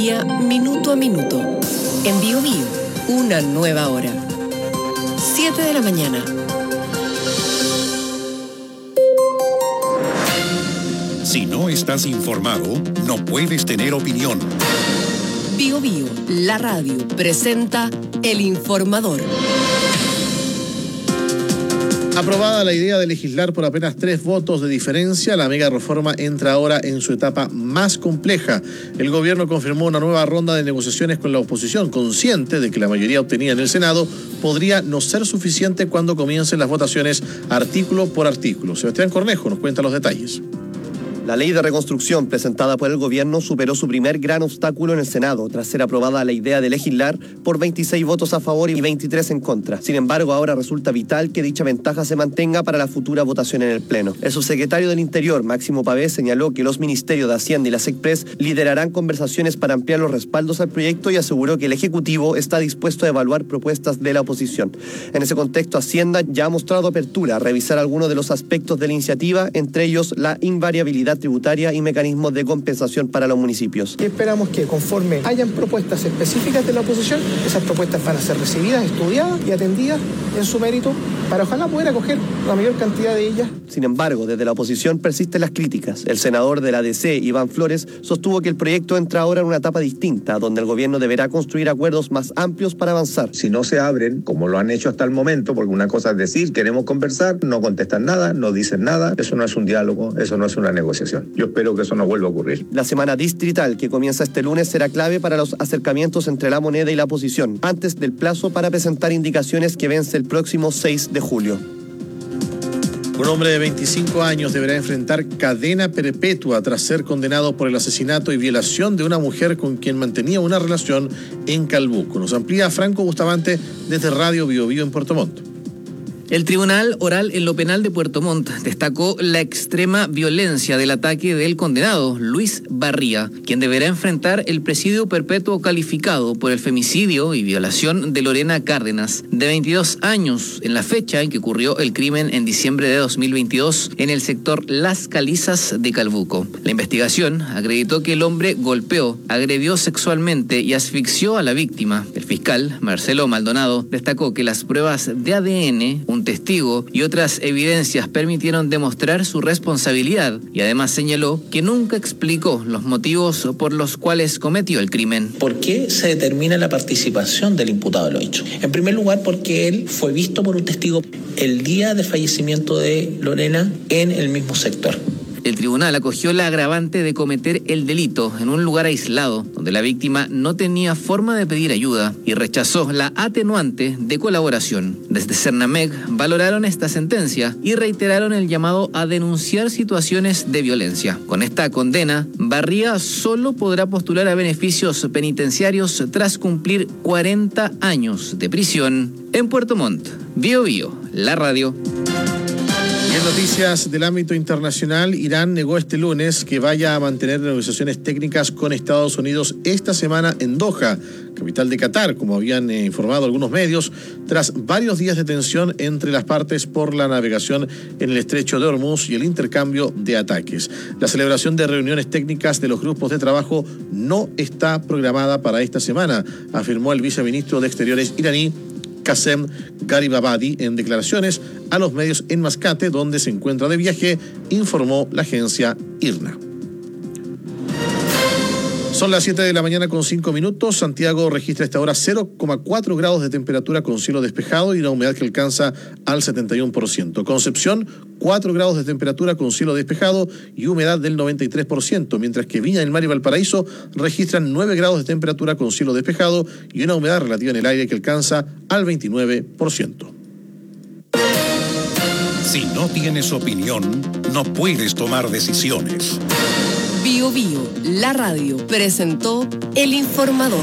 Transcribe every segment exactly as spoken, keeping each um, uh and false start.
día minuto a minuto. En Bio Bio, una nueva hora. siete de la mañana. Si no estás informado, no puedes tener opinión. Bio Bio, la radio, presenta El Informador. Aprobada la idea de legislar por apenas tres votos de diferencia, la mega reforma entra ahora en su etapa más compleja. El gobierno confirmó una nueva ronda de negociaciones con la oposición, consciente de que la mayoría obtenida en el Senado podría no ser suficiente cuando comiencen las votaciones artículo por artículo. Sebastián Cornejo nos cuenta los detalles. La ley de reconstrucción presentada por el gobierno superó su primer gran obstáculo en el Senado, tras ser aprobada la idea de legislar por veintiséis votos a favor y veintitrés en contra. Sin embargo, ahora resulta vital que dicha ventaja se mantenga para la futura votación en el Pleno. El subsecretario del Interior, Máximo Pavés, señaló que los ministerios de Hacienda y la SECPRES liderarán conversaciones para ampliar los respaldos al proyecto y aseguró que el Ejecutivo está dispuesto a evaluar propuestas de la oposición. En ese contexto, Hacienda ya ha mostrado apertura a revisar algunos de los aspectos de la iniciativa, entre ellos la invariabilidad tributaria y mecanismos de compensación para los municipios. Y esperamos que conforme hayan propuestas específicas de la oposición, esas propuestas van a ser recibidas, estudiadas y atendidas en su mérito para ojalá poder acoger la mayor cantidad de ellas. Sin embargo, desde la oposición persisten las críticas. El senador de la D C, Iván Flores, sostuvo que el proyecto entra ahora en una etapa distinta, donde el gobierno deberá construir acuerdos más amplios para avanzar. Si no se abren, como lo han hecho hasta el momento, porque una cosa es decir, queremos conversar, no contestan nada, no dicen nada, eso no es un diálogo, eso no es una negociación. Yo espero que eso no vuelva a ocurrir. La semana distrital que comienza este lunes será clave para los acercamientos entre la moneda y la oposición, antes del plazo para presentar indicaciones que vence el próximo seis de julio. Un hombre de veinticinco años deberá enfrentar cadena perpetua tras ser condenado por el asesinato y violación de una mujer con quien mantenía una relación en Calbuco. Nos amplía Franco Bustamante desde Radio Bio Bio en Puerto Montt. El Tribunal Oral en lo Penal de Puerto Montt destacó la extrema violencia del ataque del condenado Luis Barría, quien deberá enfrentar el presidio perpetuo calificado por el femicidio y violación de Lorena Cárdenas, de veintidós años, en la fecha en que ocurrió el crimen en diciembre de dos mil veintidós en el sector Las Calizas de Calbuco. La investigación acreditó que el hombre golpeó, agredió sexualmente y asfixió a la víctima. El fiscal, Marcelo Maldonado, destacó que las pruebas de A D N, un testigo y otras evidencias permitieron demostrar su responsabilidad y además señaló que nunca explicó los motivos por los cuales cometió el crimen. ¿Por qué se determina la participación del imputado en los hechos? En primer lugar, porque él fue visto por un testigo el día del fallecimiento de Lorena en el mismo sector. El tribunal acogió la agravante de cometer el delito en un lugar aislado, donde la víctima no tenía forma de pedir ayuda, y rechazó la atenuante de colaboración. Desde Cernamec valoraron esta sentencia y reiteraron el llamado a denunciar situaciones de violencia. Con esta condena, Barría solo podrá postular a beneficios penitenciarios tras cumplir cuarenta años de prisión. En Puerto Montt, Bio Bio, la radio. En noticias del ámbito internacional, Irán negó este lunes que vaya a mantener negociaciones técnicas con Estados Unidos esta semana en Doha, capital de Qatar, como habían eh, informado algunos medios, tras varios días de tensión entre las partes por la navegación en el estrecho de Hormuz y el intercambio de ataques. La celebración de reuniones técnicas de los grupos de trabajo no está programada para esta semana, afirmó el viceministro de Exteriores iraní, Qasem Gharibabadi, en declaraciones a los medios en Mascate, donde se encuentra de viaje, informó la agencia I R N A. Son las siete de la mañana con cinco minutos. Santiago registra a esta hora cero coma cuatro grados de temperatura con cielo despejado y una humedad que alcanza al setenta y uno por ciento. Concepción, cuatro grados de temperatura con cielo despejado y humedad del noventa y tres por ciento, mientras que Viña del Mar y Valparaíso registran nueve grados de temperatura con cielo despejado y una humedad relativa en el aire que alcanza al veintinueve por ciento. Si no tienes opinión, no puedes tomar decisiones. Bio Bio, la radio, presentó El Informador.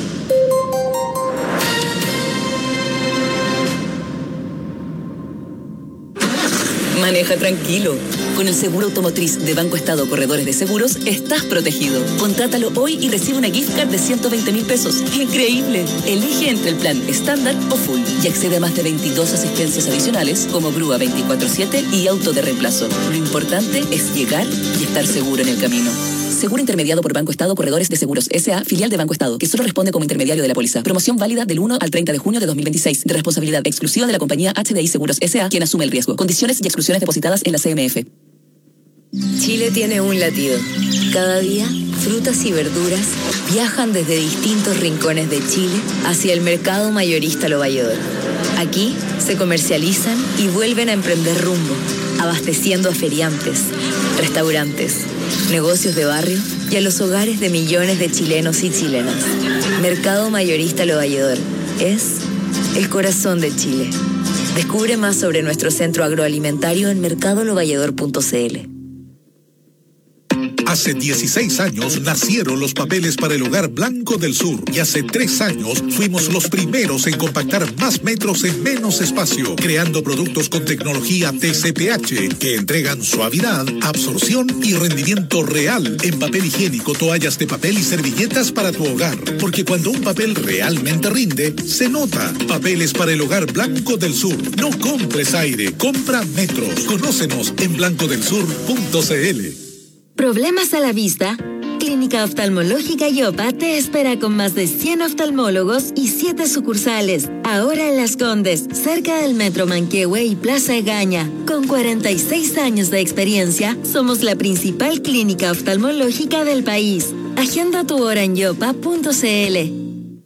Maneja tranquilo. Con el seguro automotriz de Banco Estado Corredores de Seguros, estás protegido. Contrátalo hoy y recibe una gift card de ciento veinte mil pesos. ¡Increíble! Elige entre el plan estándar o full y accede a más de veintidós asistencias adicionales como grúa veinticuatro siete y auto de reemplazo. Lo importante es llegar y estar seguro en el camino. Seguro intermediado por Banco Estado Corredores de Seguros S A, filial de Banco Estado, que solo responde como intermediario de la póliza. Promoción válida del uno al treinta de junio de dos mil veintiséis. De responsabilidad exclusiva de la compañía H D I Seguros S A, quien asume el riesgo. Condiciones y exclusiones depositadas en la C M F. Chile tiene un latido. Cada día, frutas y verduras viajan desde distintos rincones de Chile hacia el mercado mayorista Lo Valledor. Aquí se comercializan y vuelven a emprender rumbo, abasteciendo a feriantes, restaurantes, negocios de barrio y a los hogares de millones de chilenos y chilenas. Mercado mayorista Lo Valledor es el corazón de Chile. Descubre más sobre nuestro centro agroalimentario en mercado lo valledor punto c l. Hace dieciséis años nacieron los papeles para el hogar Blanco del Sur y hace tres años fuimos los primeros en compactar más metros en menos espacio, creando productos con tecnología T C P H que entregan suavidad, absorción y rendimiento real en papel higiénico, toallas de papel y servilletas para tu hogar. Porque cuando un papel realmente rinde, se nota. Papeles para el hogar Blanco del Sur. No compres aire, compra metros. Conócenos en blanco del sur punto c l. ¿Problemas a la vista? Clínica Oftalmológica Yopa te espera con más de cien oftalmólogos y siete sucursales. Ahora en Las Condes, cerca del Metro Manquehue y Plaza Egaña. Con cuarenta y seis años de experiencia, somos la principal clínica oftalmológica del país. Agenda tu hora en yopa punto c l.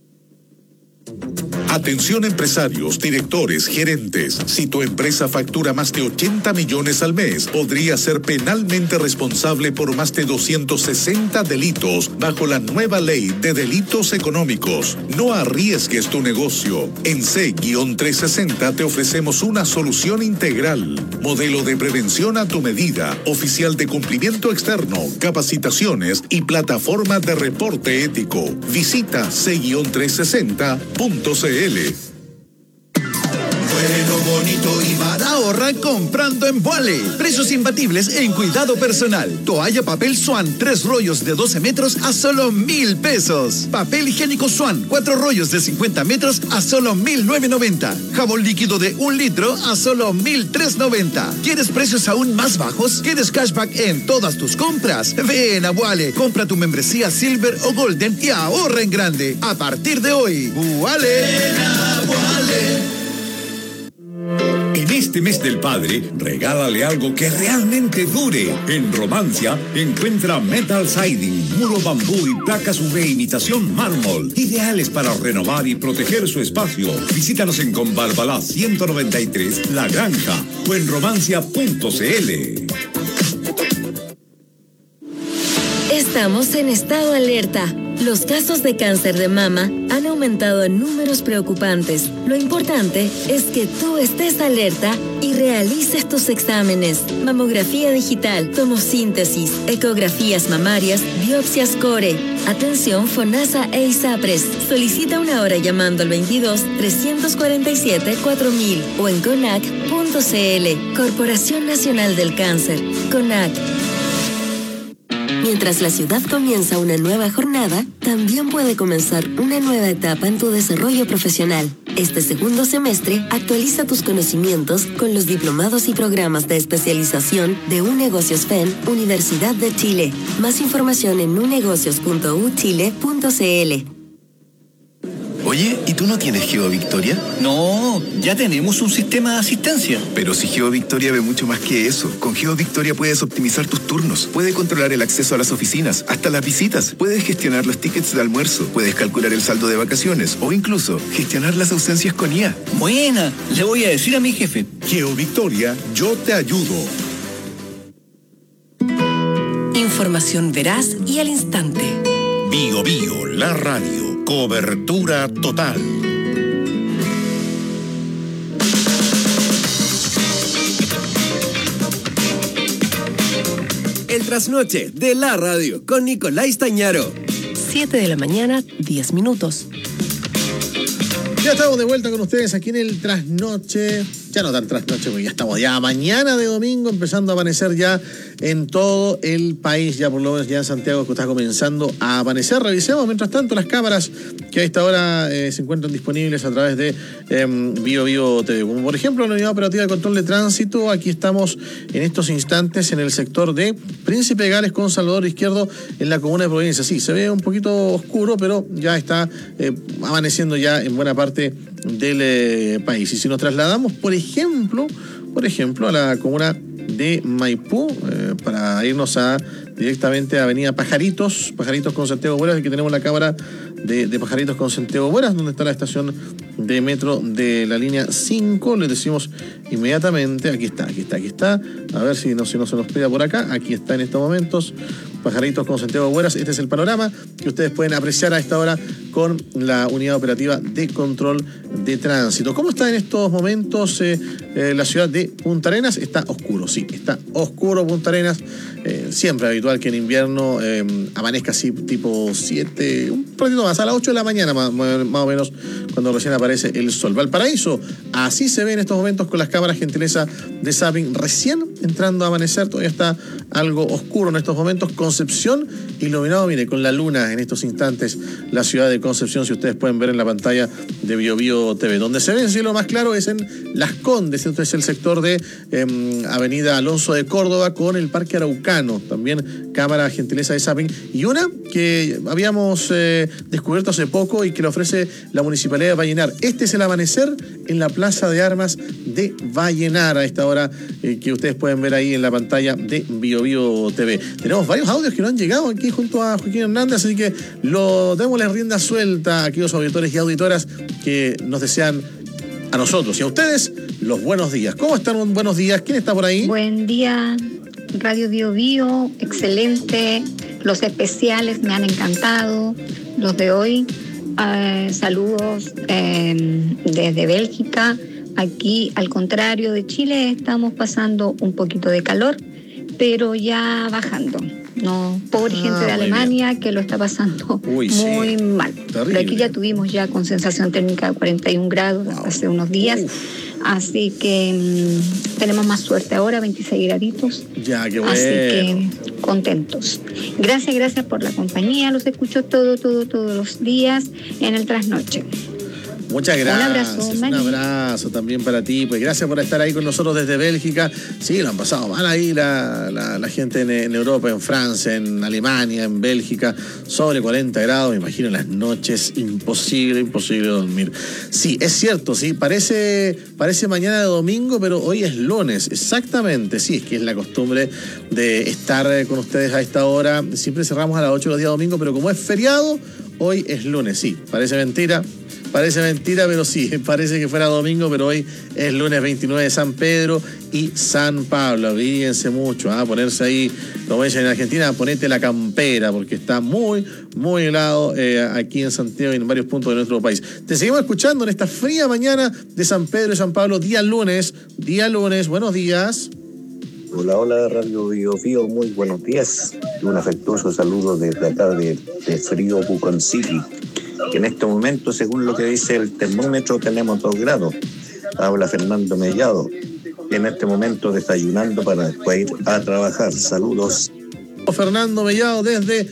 Atención empresarios, directores, gerentes. Si tu empresa factura más de ochenta millones al mes, podría ser penalmente responsable por más de doscientos sesenta delitos bajo la nueva ley de delitos económicos. No arriesgues tu negocio. En C trescientos sesenta te ofrecemos una solución integral. Modelo de prevención a tu medida, oficial de cumplimiento externo, capacitaciones y plataforma de reporte ético. Visita C trescientos sesenta punto c l. Bueno, bonito y barato. Ahorra comprando en Vuale. Precios imbatibles en cuidado personal. Toalla papel Swan, tres rollos de doce metros a solo mil pesos. Papel higiénico Swan, cuatro rollos de cincuenta metros a solo mil novecientos noventa. Jabón líquido de un litro a solo mil trescientos noventa. ¿Quieres precios aún más bajos? ¿Quieres cashback en todas tus compras? Ven a Vuale. Compra tu membresía Silver o Golden y ahorra en grande. A partir de hoy, Vuale. Ven a Vuale. En este mes del padre, regálale algo que realmente dure. En Romancia, encuentra metal siding, muro bambú y placas U V imitación mármol, ideales para renovar y proteger su espacio. Visítanos en Convalvalá ciento noventa y tres, La Granja, o en romancia punto c l. Estamos en estado alerta. Los casos de cáncer de mama han aumentado en números preocupantes. Lo importante es que tú estés alerta y realices tus exámenes. Mamografía digital, tomosíntesis, ecografías mamarias, biopsias core. Atención FONASA e ISAPRES. Solicita una hora llamando al veintidós, trescientos cuarenta y siete, cuatro mil o en conac punto c l. Corporación Nacional del Cáncer. CONAC. Mientras la ciudad comienza una nueva jornada, también puede comenzar una nueva etapa en tu desarrollo profesional. Este segundo semestre, actualiza tus conocimientos con los diplomados y programas de especialización de UNegocios F E N, Universidad de Chile. Más información en unegocios punto u chile punto c l. Oye, ¿y tú no tienes GeoVictoria? No, ya tenemos un sistema de asistencia. Pero si GeoVictoria ve mucho más que eso. Con GeoVictoria puedes optimizar tus turnos, puedes controlar el acceso a las oficinas, hasta las visitas, puedes gestionar los tickets de almuerzo, puedes calcular el saldo de vacaciones o incluso gestionar las ausencias con I A. Buena, le voy a decir a mi jefe. GeoVictoria, yo te ayudo. Información veraz y al instante. Bio Bio, la radio. Cobertura total. El trasnoche de la radio con Nicolás Tañaro. siete de la mañana, diez minutos. Ya estamos de vuelta con ustedes aquí en el trasnoche. ya no tan trasnoche, porque ya estamos ya mañana de domingo, empezando a amanecer ya en todo el país, ya por lo menos ya en Santiago que está comenzando a amanecer. Revisemos mientras tanto las cámaras que a esta hora eh, se encuentran disponibles a través de eh, Bio Bio T V, como por ejemplo la Unidad Operativa de Control de Tránsito. Aquí estamos en estos instantes en el sector de Príncipe Gales con Salvador Izquierdo en la comuna de Providencia. Sí, se ve un poquito oscuro, pero ya está eh, amaneciendo ya en buena parte del eh, país. Y si nos trasladamos, por ejemplo, por ejemplo, a la comuna de Maipú, eh, para irnos a directamente a Avenida Pajaritos, Pajaritos con Santiago Bueras, aquí tenemos la cámara de, de Pajaritos con Santiago Bueras, donde está la estación de metro de la línea cinco. Les decimos inmediatamente, aquí está, aquí está, aquí está, a ver si no, si no se nos pega por acá, aquí está en estos momentos, Pajaritos con Santiago Bueras. Este es el panorama que ustedes pueden apreciar a esta hora con la Unidad Operativa de Control de Tránsito. ¿Cómo está en estos momentos eh, eh, la ciudad de Punta Arenas? Está oscuro, sí, está oscuro Punta Arenas. Eh, siempre habitual que en invierno eh, amanezca así tipo siete, un ratito más, a las ocho de la mañana más, más o menos, cuando recién aparece el sol. Valparaíso, así se ve en estos momentos con las cámaras gentileza de Zapping, recién entrando a amanecer, todavía está algo oscuro en estos momentos. Concepción, iluminado, mire, con la luna en estos instantes, la ciudad de Concepción, si ustedes pueden ver en la pantalla de Bio Bio T V. Donde se ve el cielo más claro es en Las Condes, esto es el sector de eh, Avenida Alonso de Córdoba con el Parque Araucano, también cámara gentileza de Zapping, y una que habíamos eh, descubierto hace poco y que le ofrece la Municipalidad de Vallenar. Este es el amanecer en la Plaza de Armas de Vallenar a esta hora eh, que ustedes pueden ver ahí en la pantalla de Bio Bio T V. Tenemos varios audios que no han llegado aquí junto a Joaquín Hernández, así que lo démosle rienda suelta a aquellos auditores y auditoras que nos desean a nosotros y a ustedes los buenos días. ¿Cómo están? Buenos días. ¿Quién está por ahí? Buen día, Radio Bio Bio, excelente. Los especiales me han encantado, los de hoy. Eh, saludos eh, desde Bélgica. Aquí, al contrario de Chile, estamos pasando un poquito de calor, pero ya bajando. No, pobre ah, gente de Alemania bien. Que lo está pasando Uy, muy sí. mal. Terrible. Pero aquí ya tuvimos ya con sensación térmica de cuarenta y un grados wow. hace unos días. Uf. Así que mmm, tenemos más suerte ahora, veintiséis graditos. Ya, qué bueno. Así que contentos. Gracias, gracias por la compañía. Los escucho todo, todo, todos los días en el trasnoche. Muchas gracias. Un abrazo, un abrazo también para ti. Pues gracias por estar ahí con nosotros desde Bélgica. Sí, lo han pasado mal ahí la, la, la gente en, en Europa, en Francia, en Alemania, en Bélgica. Sobre cuarenta grados, me imagino en las noches. Imposible, imposible dormir. Sí, es cierto, sí. Parece, parece mañana de domingo, pero hoy es lunes. Exactamente, sí. Es que es la costumbre de estar con ustedes a esta hora. Siempre cerramos a las ocho los días domingo, pero como es feriado, hoy es lunes. Sí, parece mentira. Parece mentira, pero sí, parece que fuera domingo, pero hoy es lunes veintinueve de San Pedro y San Pablo. Abríguense mucho, a ¿eh? Ponerse ahí, como dicen en Argentina, ponete la campera, porque está muy, muy helado eh, aquí en Santiago y en varios puntos de nuestro país. Te seguimos escuchando en esta fría mañana de San Pedro y San Pablo, día lunes, día lunes, buenos días. Hola, hola, Radio Bio Bio, muy buenos días. Un afectuoso saludo desde acá de, de frío Pucón City. Que en este momento, según lo que dice el termómetro, tenemos dos grados. Habla Fernando Mellado, en este momento desayunando para después ir a trabajar. Saludos. Fernando Mellado desde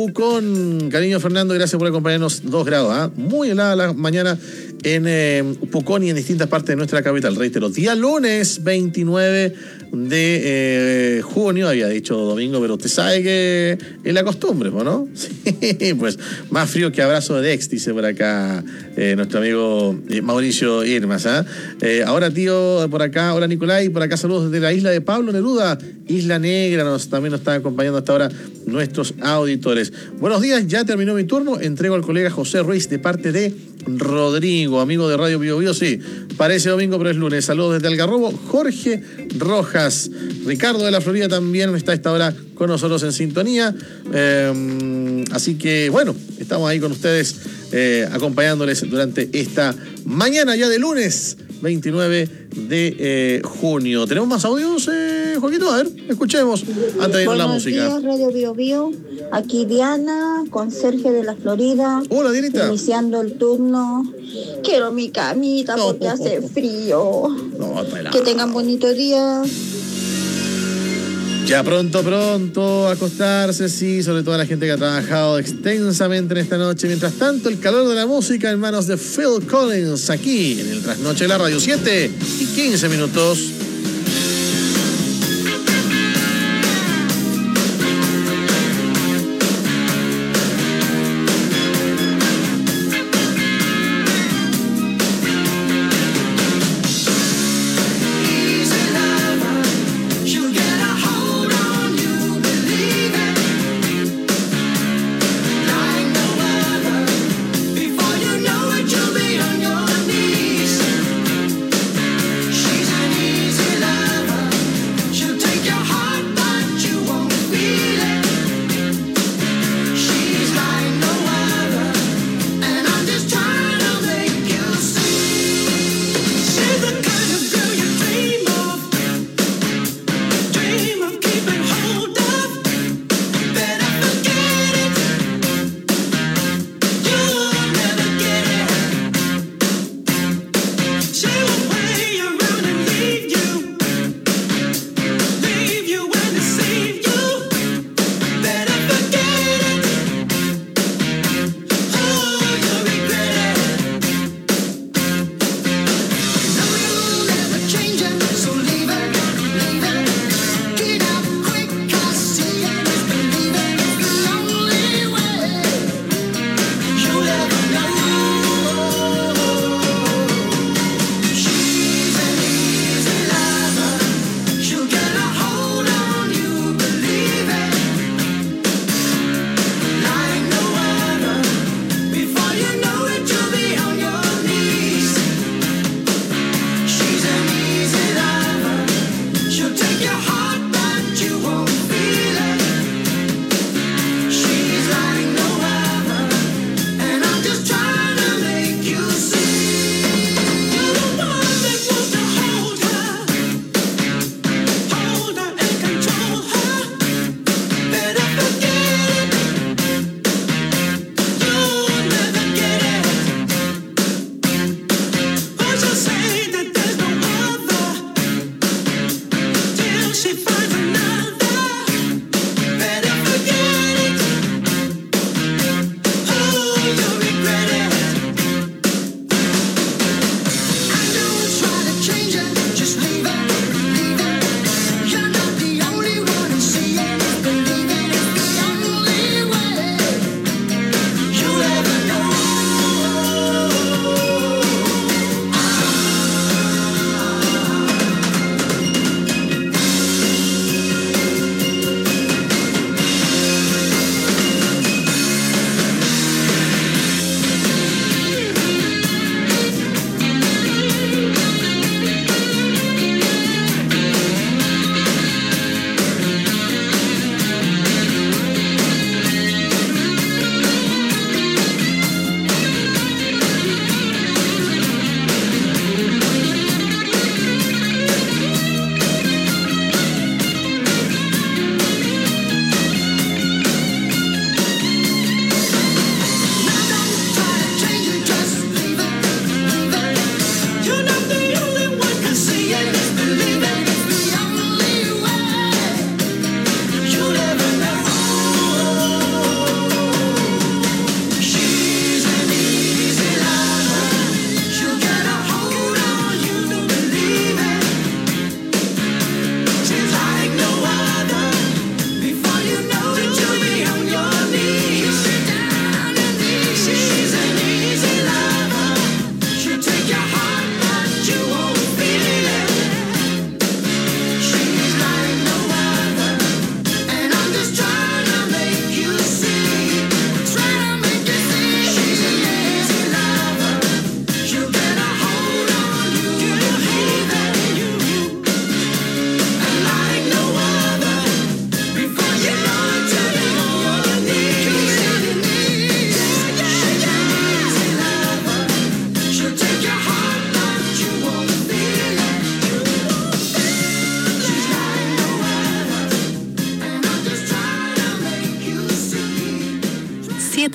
Pucón. Cariño Fernando, gracias por acompañarnos. Dos grados, ¿ah? ¿eh? Muy helada la mañana en eh, Pucón y en distintas partes de nuestra capital. Reitero, día lunes veintinueve de eh, junio, había dicho domingo, pero usted sabe que es la costumbre, ¿no? Sí, pues más frío que abrazo de ex, dice por acá eh, nuestro amigo Mauricio Irmas. ¿eh? Eh, ahora tío, por acá, hola Nicolai, por acá saludos desde la isla de Pablo Neruda, Isla Negra, nos, también nos están acompañando hasta ahora nuestros auditores. Buenos días, ya terminó mi turno, entrego al colega José Ruiz de parte de Rodrigo, amigo de Radio Bio Bio, sí, parece domingo pero es lunes. Saludos desde Algarrobo, Jorge Rojas. Ricardo de la Florida también está a esta hora con nosotros en sintonía. Eh, así que bueno, estamos ahí con ustedes eh, acompañándoles durante esta mañana ya de lunes veintinueve de junio. ¿Tenemos más audios, eh, Joaquito? A ver, escuchemos antes de ir a la música. Buenos días, Radio Bio Bio. Aquí Diana, conserje de la Florida. Hola, Dianita. Iniciando el turno. Quiero mi camita No. porque hace frío. No, espera. Que tengan bonito día. Ya pronto, pronto, acostarse, sí, sobre todo la gente que ha trabajado extensamente en esta noche. Mientras tanto, el calor de la música en manos de Phil Collins, aquí en el Trasnoche de la Radio, siete y quince minutos. She's an easy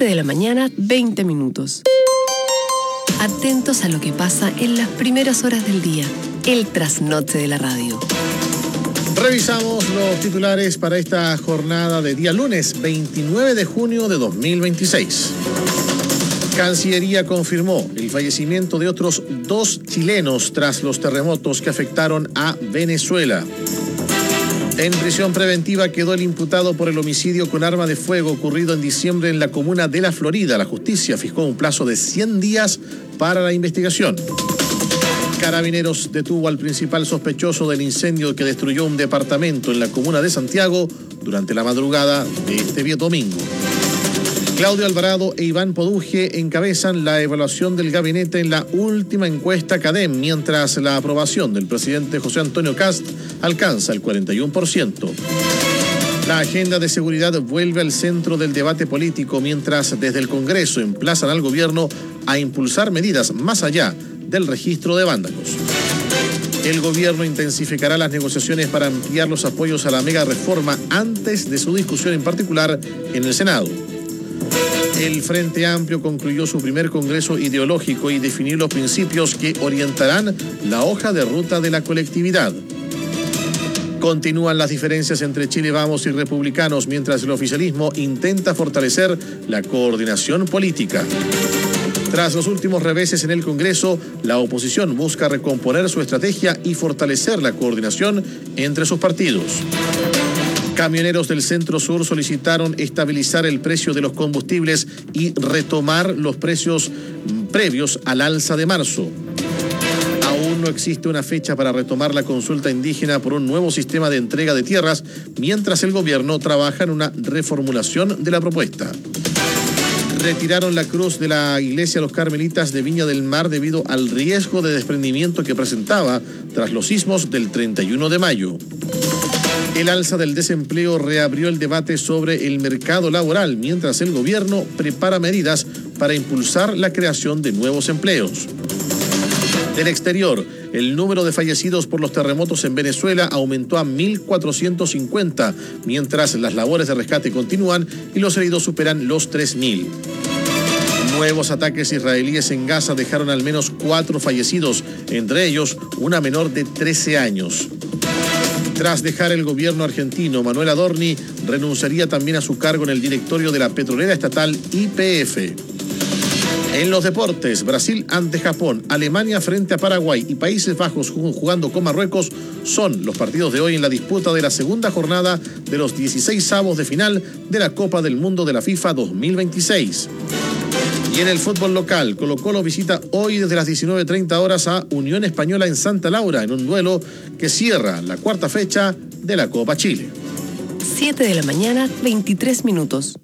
siete de la mañana, veinte minutos. Atentos a lo que pasa en las primeras horas del día. El trasnoche de la radio. Revisamos los titulares para esta jornada de día lunes veintinueve de junio de dos mil veintiséis. Cancillería confirmó el fallecimiento de otros dos chilenos tras los terremotos que afectaron a Venezuela. En prisión preventiva quedó el imputado por el homicidio con arma de fuego ocurrido en diciembre en la comuna de La Florida. La justicia fijó un plazo de cien días para la investigación. Carabineros detuvo al principal sospechoso del incendio que destruyó un departamento en la comuna de Santiago durante la madrugada de este día domingo. Claudio Alvarado e Iván Poduje encabezan la evaluación del gabinete en la última encuesta CADEM, mientras la aprobación del presidente José Antonio Kast alcanza el cuarenta y uno por ciento. La agenda de seguridad vuelve al centro del debate político, mientras desde el Congreso emplazan al gobierno a impulsar medidas más allá del registro de vándalos. El gobierno intensificará las negociaciones para ampliar los apoyos a la mega reforma antes de su discusión en particular en el Senado. El Frente Amplio concluyó su primer congreso ideológico y definió los principios que orientarán la hoja de ruta de la colectividad. Continúan las diferencias entre Chile Vamos y republicanos, mientras el oficialismo intenta fortalecer la coordinación política. Tras los últimos reveses en el Congreso, la oposición busca recomponer su estrategia y fortalecer la coordinación entre sus partidos. Camioneros del Centro Sur solicitaron estabilizar el precio de los combustibles y retomar los precios previos al alza de marzo. Aún no existe una fecha para retomar la consulta indígena por un nuevo sistema de entrega de tierras, mientras el gobierno trabaja en una reformulación de la propuesta. Retiraron la cruz de la iglesia Los Carmelitas de Viña del Mar debido al riesgo de desprendimiento que presentaba tras los sismos del treinta y uno de mayo. El alza del desempleo reabrió el debate sobre el mercado laboral, mientras el gobierno prepara medidas para impulsar la creación de nuevos empleos. Del exterior, el número de fallecidos por los terremotos en Venezuela aumentó a mil cuatrocientos cincuenta, mientras las labores de rescate continúan y los heridos superan los tres mil. Nuevos ataques israelíes en Gaza dejaron al menos cuatro fallecidos, entre ellos una menor de trece años. Tras dejar el gobierno argentino, Manuel Adorni renunciaría también a su cargo en el directorio de la petrolera estatal Y P F. En los deportes, Brasil ante Japón, Alemania frente a Paraguay y Países Bajos jugando con Marruecos son los partidos de hoy en la disputa de la segunda jornada de los dieciseisavos de final de la Copa del Mundo de la FIFA dos mil veintiséis. Y en el fútbol local, Colo-Colo visita hoy desde las diecinueve treinta horas a Unión Española en Santa Laura, en un duelo que cierra la cuarta fecha de la Copa Chile. siete de la mañana, veintitrés minutos.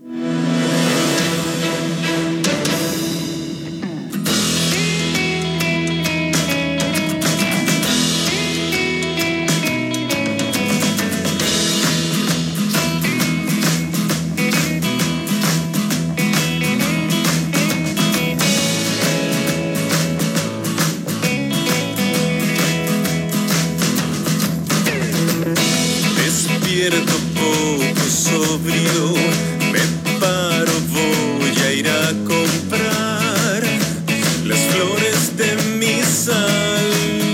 Poco sobrio, me paro, voy a ir a comprar las flores de mi sal.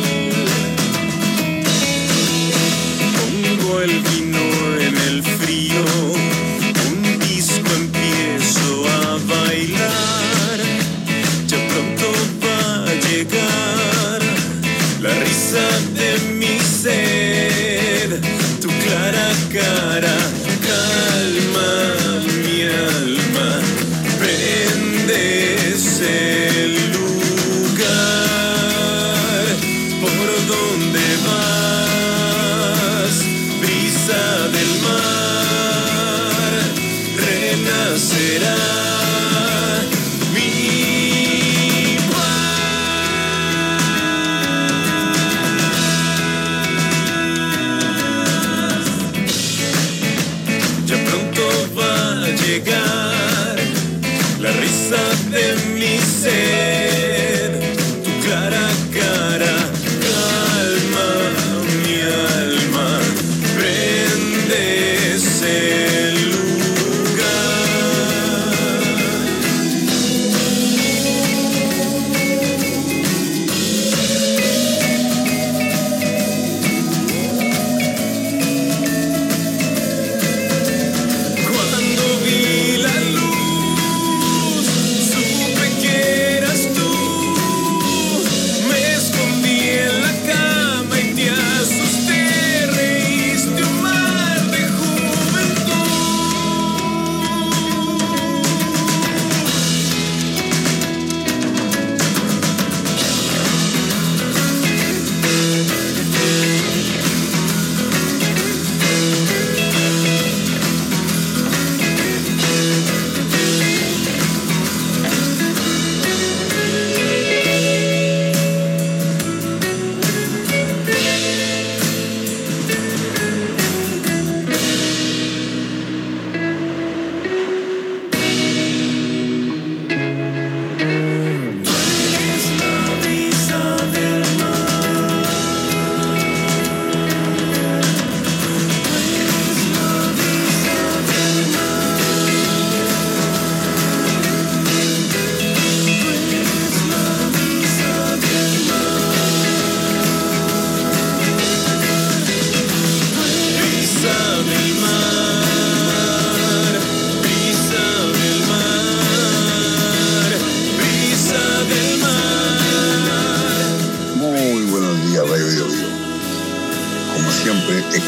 Pongo el vino en el frío, un disco empiezo a bailar. Ya pronto va a llegar la risa de mi sed, tu clara cara, calma mi alma, prendes el lugar. ¿Por dónde vas? Brisa del mar, renacerá mi llegar la risa de mi ser.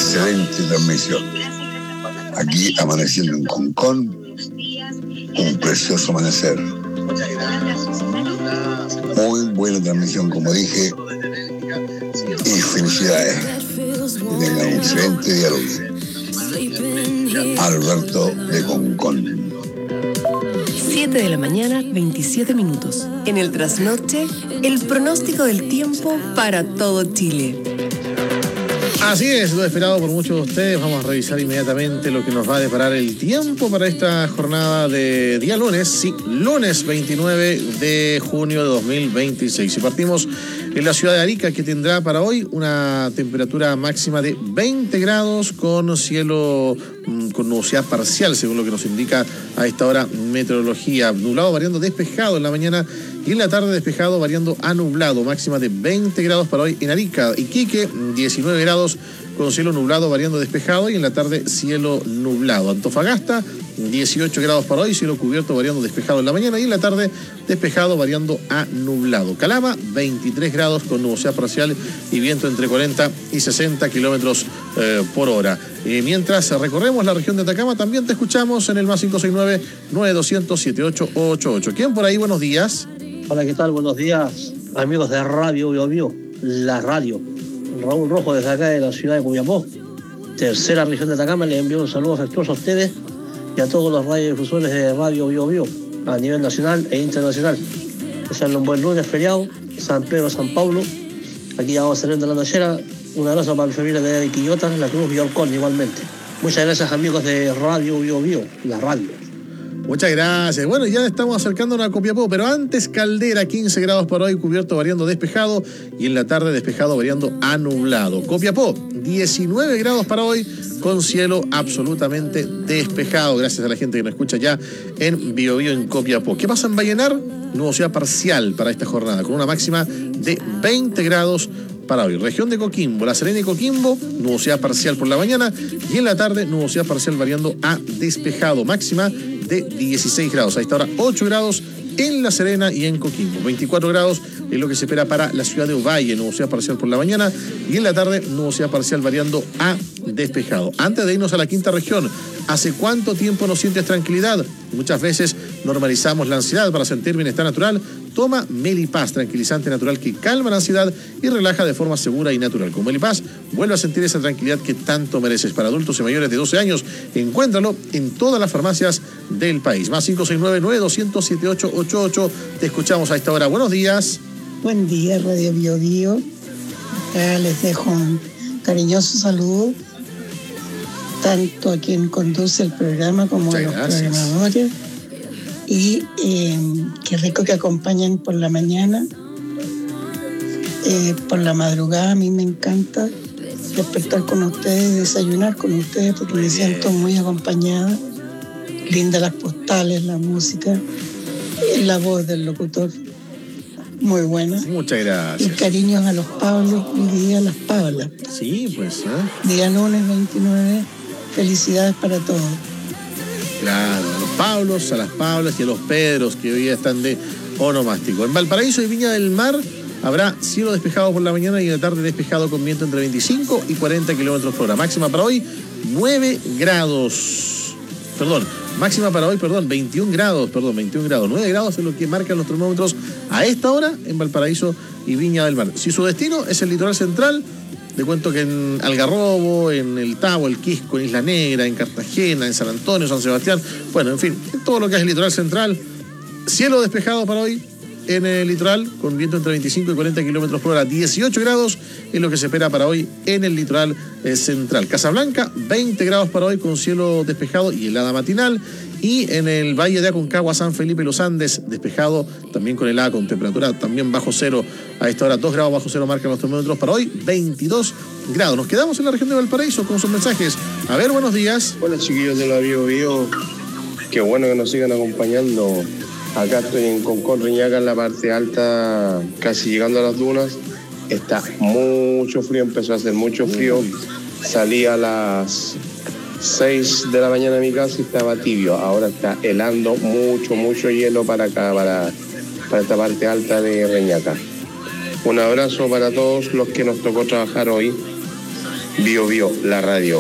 excelente transmisión. Aquí amaneciendo en Concón, un precioso amanecer. Muy buena transmisión, como dije, y felicidades. Que tengan un excelente diálogo. Alberto de Concón. siete de la mañana, veintisiete minutos. En el trasnoche, el pronóstico del tiempo para todo Chile. Así es, lo esperado por muchos de ustedes. Vamos a revisar inmediatamente lo que nos va a deparar el tiempo para esta jornada de día lunes, sí, lunes veintinueve de junio de dos mil veintiséis. Y partimos en la ciudad de Arica, que tendrá para hoy una temperatura máxima de veinte grados con cielo con nubosidad parcial, según lo que nos indica a esta hora meteorología. Nublado variando despejado en la mañana y en la tarde despejado variando a nublado. Máxima de veinte grados para hoy en Arica. Iquique, diecinueve grados con cielo nublado variando despejado y en la tarde cielo nublado. Antofagasta, dieciocho grados para hoy, cielo cubierto variando despejado en la mañana y en la tarde despejado variando a nublado. Calama, veintitrés grados con nubosidad parcial y viento entre cuarenta y sesenta kilómetros eh, por hora. Eh, mientras recorremos la región de Atacama, también te escuchamos en el más cinco seis nueve, nueve dos cero cero, siete ocho ocho ocho. ¿Quién por ahí? Buenos días. Hola, ¿qué tal? Buenos días, amigos de Radio Bio Bio, la radio. Raúl Rojo desde acá de la ciudad de Copiapó, tercera región de Atacama. Les envío un saludo afectuoso a ustedes y a todos los radiodifusores de Radio Bio Bio a nivel nacional e internacional. Desearle un buen lunes feriado, San Pedro, San Pablo. Aquí vamos saliendo de la nochera. Un abrazo para la familia de Quillota, La Cruz y Orcón igualmente. Muchas gracias, amigos de Radio Bio Bio, la radio. Muchas gracias. Bueno, ya estamos acercándonos a Copiapó, pero antes Caldera, quince grados para hoy, cubierto variando despejado y en la tarde despejado variando a nublado. Copiapó, diecinueve grados para hoy con cielo absolutamente despejado. Gracias a la gente que nos escucha ya en Bio Bio en Copiapó. ¿Qué pasa en Vallenar? Nubosidad parcial para esta jornada, con una máxima de veinte grados para hoy. Región de Coquimbo, La Serena y Coquimbo, nubosidad parcial por la mañana y en la tarde nubosidad parcial variando a despejado. Máxima de dieciséis grados. A esta hora ocho grados en La Serena y en Coquimbo. veinticuatro grados es lo que se espera para la ciudad de Ovalle, nubosidad parcial por la mañana y en la tarde nubosidad parcial variando a despejado. Antes de irnos a la quinta región, ¿hace cuánto tiempo no sientes tranquilidad? Muchas veces normalizamos la ansiedad. Para sentir bienestar natural, toma Melipaz, tranquilizante natural que calma la ansiedad y relaja de forma segura y natural. Con Melipaz, vuelve a sentir esa tranquilidad que tanto mereces. Para adultos y mayores de doce años, encuéntralo en todas las farmacias del país. Más cinco seis nueve, nueve dos cero cero, siete ocho ocho ocho. Te escuchamos a esta hora. Buenos días. Buen día, Radio Bio Bio. Acá les dejo un cariñoso saludo, tanto a quien conduce el programa como Muchas a los gracias. programadores. Y eh, qué rico que acompañen por la mañana, eh, por la madrugada. A mí me encanta despertar con ustedes, desayunar con ustedes, porque me siento muy acompañada. Lindas las postales, la música, la voz del locutor, muy buena. Muchas gracias. Y cariños a los Pablos y día a las Pablas. Sí, pues. ¿eh? Día lunes veintinueve, felicidades para todos. Claro, a los Pablos, a las Pablas y a los Pedros que hoy día están de onomástico. En Valparaíso y Viña del Mar habrá cielo despejado por la mañana y en la tarde despejado con viento entre veinticinco y cuarenta kilómetros por hora. Máxima para hoy, nueve grados. Perdón, máxima para hoy, perdón, veintiún grados, perdón, veintiún grados. nueve grados es lo que marcan los termómetros a esta hora en Valparaíso y Viña del Mar. Si su destino es el litoral central, te cuento que en Algarrobo, en el Tabo, el Quisco, en Isla Negra, en Cartagena, en San Antonio, San Sebastián, bueno, en fin, en todo lo que es el litoral central, cielo despejado para hoy en el litoral, con viento entre veinticinco y cuarenta kilómetros por hora. dieciocho grados es lo que se espera para hoy en el litoral eh, central. Casablanca, veinte grados para hoy con cielo despejado y helada matinal. Y en el Valle de Aconcagua, San Felipe y Los Andes, despejado, también con helada, con temperatura también bajo cero. A esta hora, dos grados bajo cero marcan los termómetros para hoy, veintidós grados. Nos quedamos en la región de Valparaíso con sus mensajes. A ver, buenos días. Hola, chiquillos de la Bio Bio. Qué bueno que nos sigan acompañando. Acá estoy en Concón, Reñaca, en la parte alta, casi llegando a las dunas. Está mucho frío, empezó a hacer mucho frío. Salí a las seis de la mañana a mi casa y estaba tibio. Ahora está helando mucho, mucho hielo para acá, para, para esta parte alta de Reñaca. Un abrazo para todos los que nos tocó trabajar hoy Bio Bio, la radio.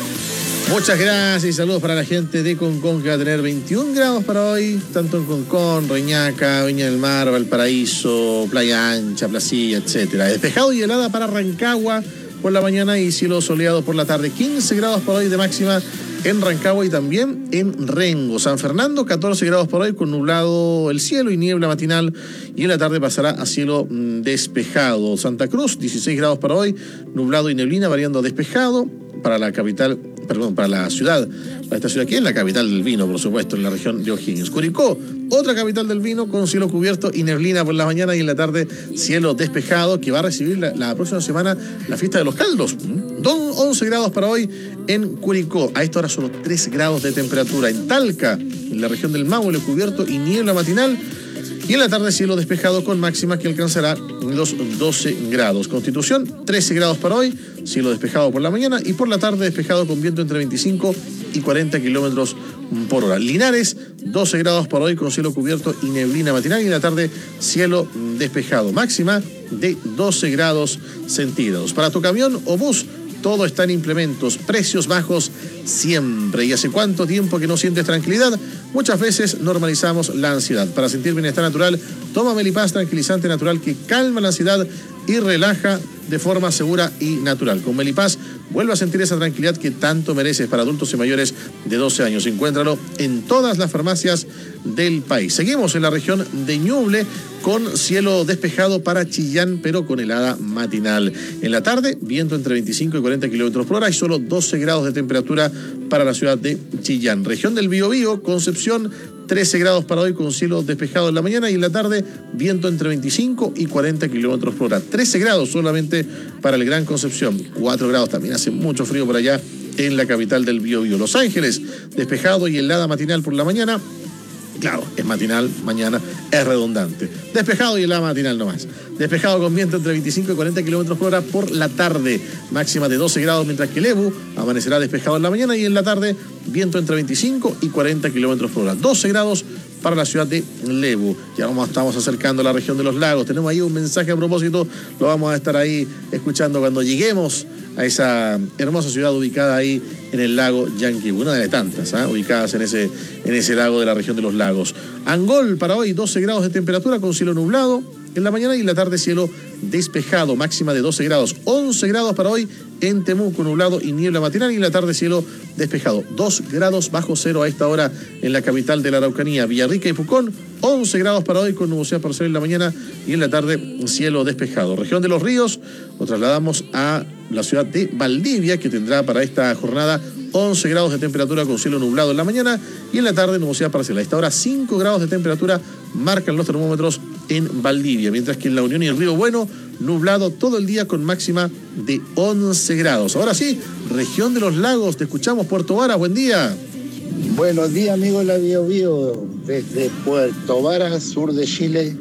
Muchas gracias y saludos para la gente de Concón, que va a tener veintiún grados para hoy, tanto en Concón, Reñaca, Viña del Mar, Valparaíso, Playa Ancha, Placilla, etcétera. Despejado y helada para Rancagua por la mañana y cielo soleado por la tarde. quince grados para hoy de máxima en Rancagua y también en Rengo. San Fernando, catorce grados por hoy con nublado el cielo y niebla matinal, y en la tarde pasará a cielo mmm, despejado. Santa Cruz, dieciséis grados para hoy, nublado y neblina variando a despejado. Para la capital, perdón, para la ciudad, para esta ciudad que es la capital del vino, por supuesto, en la región de O'Higgins. Curicó, otra capital del vino con cielo cubierto y neblina por la mañana y en la tarde cielo despejado, que va a recibir la, la próxima semana la fiesta de los caldos. once grados para hoy en Curicó. A esta hora solo tres grados de temperatura. En Talca, en la región del Maule, cubierto y niebla matinal. Y en la tarde cielo despejado con máxima que alcanzará los doce grados. Constitución, trece grados para hoy, cielo despejado por la mañana y por la tarde despejado con viento entre veinticinco y cuarenta kilómetros por hora. Linares, doce grados para hoy con cielo cubierto y neblina matinal y en la tarde cielo despejado. Máxima de doce grados centígrados. Para tu camión o bus, todo está en implementos, precios bajos siempre. ¿Y hace cuánto tiempo que no sientes tranquilidad? Muchas veces normalizamos la ansiedad. Para sentir bienestar natural, toma Melipaz, tranquilizante natural que calma la ansiedad y relaja de forma segura y natural. Con Melipaz, vuelve a sentir esa tranquilidad que tanto mereces. Para adultos y mayores de doce años. Encuéntralo en todas las farmacias del país. Seguimos en la región de Ñuble con cielo despejado para Chillán, pero con helada matinal. En la tarde, viento entre veinticinco y cuarenta kilómetros por hora y solo doce grados de temperatura para la ciudad de Chillán. Región del Biobío, Concepción, trece grados para hoy con cielo despejado en la mañana y en la tarde viento entre veinticinco y cuarenta kilómetros por hora. trece grados solamente para el Gran Concepción. cuatro grados, también hace mucho frío por allá en la capital del Biobío. Los Ángeles, despejado y helada matinal por la mañana. Claro, es matinal, mañana es redundante. Despejado y helada matinal nomás. Despejado con viento entre veinticinco y cuarenta kilómetros por hora por la tarde. Máxima de doce grados, mientras que Lebu amanecerá despejado en la mañana y en la tarde viento entre veinticinco y cuarenta kilómetros por hora. doce grados para la ciudad de Lebu. Ya vamos, estamos acercando a la región de los lagos. Tenemos ahí un mensaje a propósito. Lo vamos a estar ahí escuchando cuando lleguemos a esa hermosa ciudad ubicada ahí en el lago Yanquihue, una de tantas, ¿eh? ubicadas en ese, en ese lago de la región de los lagos. Angol para hoy, doce grados de temperatura con cielo nublado en la mañana y en la tarde cielo despejado, máxima de doce grados. once grados para hoy en Temuco, nublado y niebla matinal y en la tarde cielo despejado. dos grados bajo cero a esta hora en la capital de la Araucanía. Villarrica y Pucón, once grados para hoy con nubosidad parcial en la mañana y en la tarde cielo despejado. Región de los Ríos, lo trasladamos a la ciudad de Valdivia, que tendrá para esta jornada once grados de temperatura con cielo nublado en la mañana y en la tarde nubosidad parcial. A esta hora cinco grados de temperatura marcan los termómetros en Valdivia, mientras que en La Unión y el Río Bueno, nublado todo el día con máxima de once grados. Ahora sí, región de los lagos, te escuchamos, Puerto Varas, buen día. Buenos días, amigos de la Bio Bio, desde Puerto Varas, sur de Chile.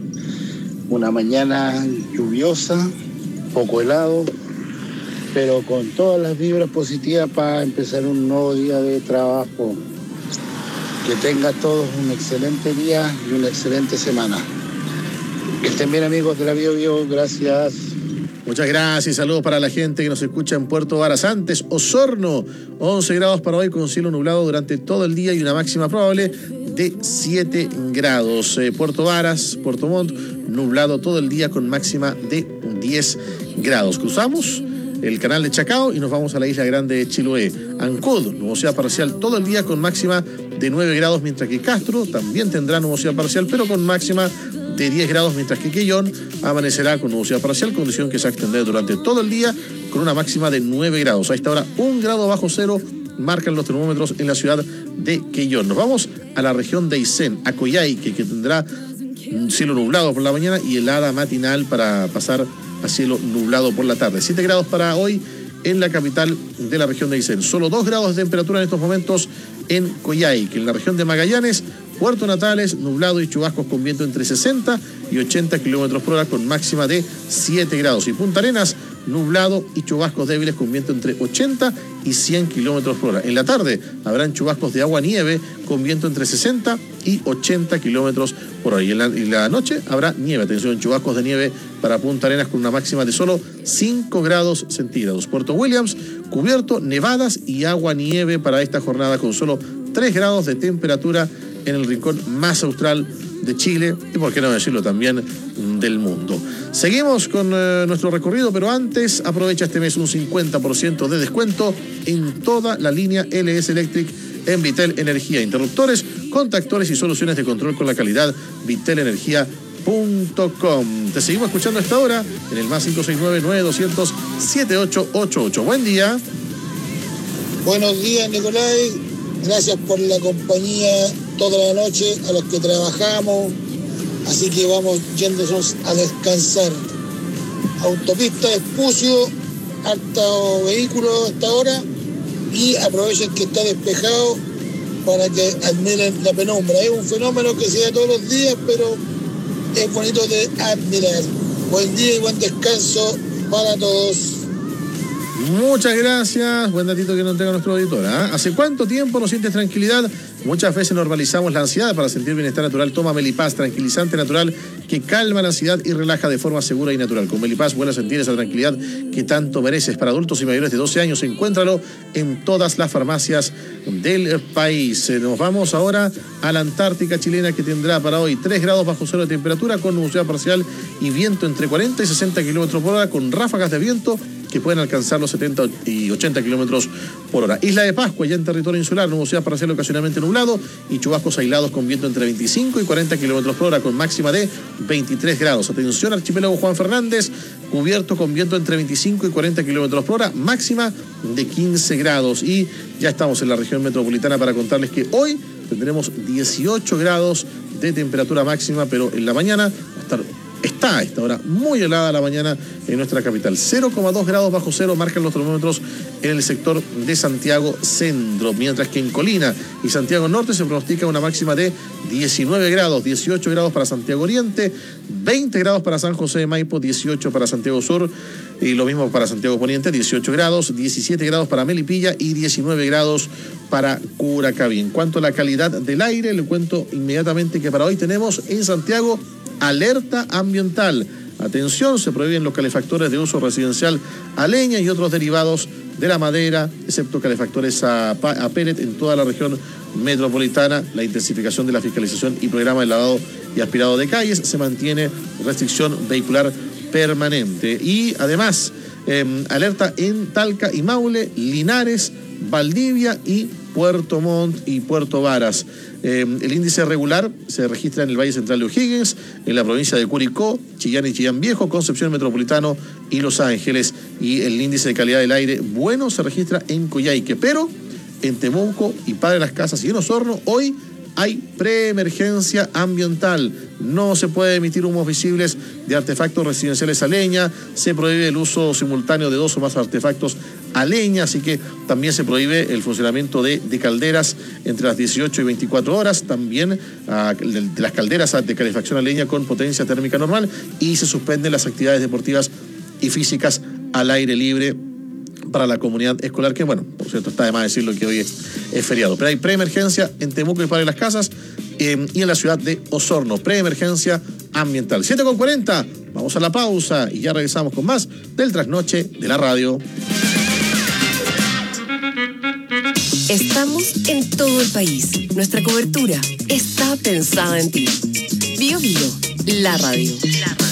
Una mañana lluviosa, poco helado, pero con todas las vibras positivas para empezar un nuevo día de trabajo. Que tengan todos un excelente día y una excelente semana. Que estén bien, amigos de la Bio Bio, gracias. Muchas gracias, saludos para la gente que nos escucha en Puerto Varas. Antes, Osorno, once grados para hoy con cielo nublado durante todo el día y una máxima probable de siete grados. Eh, Puerto Varas, Puerto Montt, nublado todo el día con máxima de diez grados. Cruzamos el canal de Chacao y nos vamos a la isla grande de Chiloé. Ancud, nubosidad parcial todo el día con máxima de nueve grados, mientras que Castro también tendrá nubosidad parcial, pero con máxima de diez grados, mientras que Quellón amanecerá con nubosidad parcial, condición que se va a extender durante todo el día con una máxima de nueve grados. A esta hora, un grado bajo cero marcan los termómetros en la ciudad de Quellón. Nos vamos a la región de Aysén, a Coyhaique, que tendrá un cielo nublado por la mañana y helada matinal para pasar a cielo nublado por la tarde. siete grados para hoy en la capital de la región de Aysén. Solo dos grados de temperatura en estos momentos en Coyhaique. En la región de Magallanes, Puerto Natales, nublado y chubascos con viento entre sesenta y ochenta kilómetros por hora con máxima de siete grados. Y Punta Arenas, nublado y chubascos débiles con viento entre ochenta y cien kilómetros por hora. En la tarde habrán chubascos de agua-nieve con viento entre sesenta y ochenta kilómetros por hora. Y en la, en la noche habrá nieve. Atención, chubascos de nieve para Punta Arenas con una máxima de solo cinco grados centígrados. Puerto Williams, cubierto, nevadas y agua-nieve para esta jornada con solo tres grados de temperatura en el rincón más austral de Chile y, por qué no decirlo, también del mundo. Seguimos con eh, nuestro recorrido, pero antes aprovecha este mes un cincuenta por ciento de descuento en toda la línea L S Electric en Vitel Energía. Interruptores, contactores y soluciones de control con la calidad vitel energía punto com. Te seguimos escuchando a esta hora en el más cinco seis nueve, nueve dos cero cero, siete ocho ocho ocho. Buen día. Buenos días, Nicolai. Gracias por la compañía toda la noche a los que trabajamos. Así que vamos yéndonos a descansar. Autopista Espucio, harto vehículo hasta ahora. Y aprovechen que está despejado para que admiren la penumbra. Es un fenómeno que se da todos los días, pero es bonito de admirar. Buen día y buen descanso para todos. Muchas gracias. Buen datito que nos entrega nuestro auditor. ¿eh? ¿Hace cuánto tiempo no sientes tranquilidad? Muchas veces normalizamos la ansiedad. Para sentir bienestar natural, toma Melipaz, tranquilizante natural que calma la ansiedad y relaja de forma segura y natural. Con Melipaz vuelve a sentir esa tranquilidad que tanto mereces. Para adultos y mayores de doce años, encuéntralo en todas las farmacias del país. Nos vamos ahora a la Antártica chilena, que tendrá para hoy tres grados bajo cero de temperatura, con nubosidad parcial y viento entre cuarenta y sesenta kilómetros por hora, con ráfagas de viento que pueden alcanzar los setenta y ochenta kilómetros por hora. Isla de Pascua, ya en territorio insular, nubosidad parcial ocasionalmente nublado y chubascos aislados con viento entre veinticinco y cuarenta kilómetros por hora, con máxima de veintitrés grados. Atención, archipiélago Juan Fernández, cubierto con viento entre veinticinco y cuarenta kilómetros por hora, máxima de quince grados. Y ya estamos en la región metropolitana para contarles que hoy tendremos dieciocho grados de temperatura máxima, pero en la mañana va a estar... Está a esta hora muy helada la mañana en nuestra capital. cero coma dos grados bajo cero marcan los termómetros en el sector de Santiago Centro, mientras que en Colina y Santiago Norte se pronostica una máxima de diecinueve grados, dieciocho grados para Santiago Oriente, veinte grados para San José de Maipo, dieciocho para Santiago Sur y lo mismo para Santiago Poniente, dieciocho grados, diecisiete grados para Melipilla y diecinueve grados para Curacaví. En cuanto a la calidad del aire, le cuento inmediatamente que para hoy tenemos en Santiago alerta ambiental. Atención, se prohíben los calefactores de uso residencial a leña y otros derivados de la madera, excepto calefactores a, a pellet en toda la región metropolitana. La intensificación de la fiscalización y programa de lavado y aspirado de calles. Se mantiene restricción vehicular permanente. Y además, eh, alerta en Talca y Maule, Linares, Valdivia y Puerto Montt y Puerto Varas. Eh, el índice regular se registra en el Valle Central de O'Higgins, en la provincia de Curicó, Chillán y Chillán Viejo, Concepción Metropolitano y Los Ángeles. Y el índice de calidad del aire bueno se registra en Coyhaique, pero en Temuco y Padre Las Casas y en Osorno hoy hay preemergencia ambiental. No se puede emitir humos visibles de artefactos residenciales a leña, se prohíbe el uso simultáneo de dos o más artefactos a leña, así que también se prohíbe el funcionamiento de, de calderas entre las dieciocho y veinticuatro horas, también uh, de, de las calderas de calefacción a leña con potencia térmica normal, y se suspenden las actividades deportivas y físicas al aire libre para la comunidad escolar, que bueno, por cierto, está de más decirlo que hoy es, es feriado. Pero hay preemergencia en Temuco y Padre Las Casas eh, y en la ciudad de Osorno, preemergencia ambiental. siete con cuarenta, vamos a la pausa y ya regresamos con más del Trasnoche de la Radio. Estamos en todo el país. Nuestra cobertura está pensada en ti. Bio Bio, la radio. La radio.